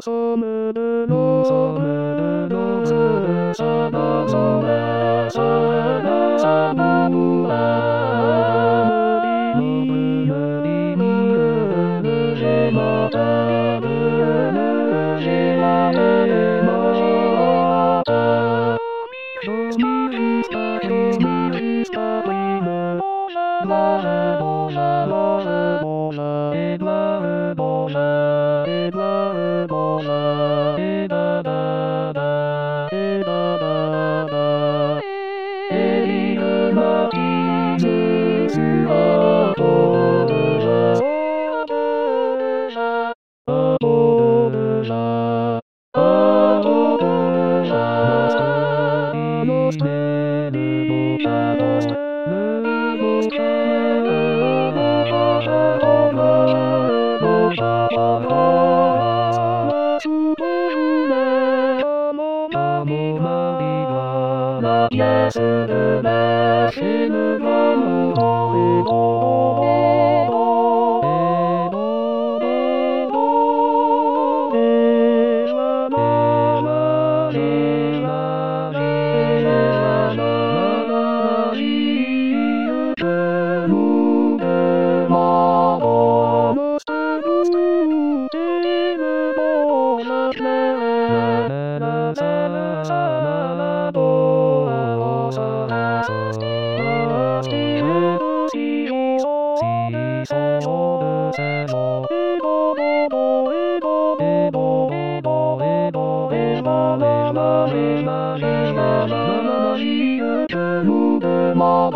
sommes de l'ombre, ça va, ça j'ai ma table, j'ai ma la pièce de mer chez le grand mouton et Nous demandons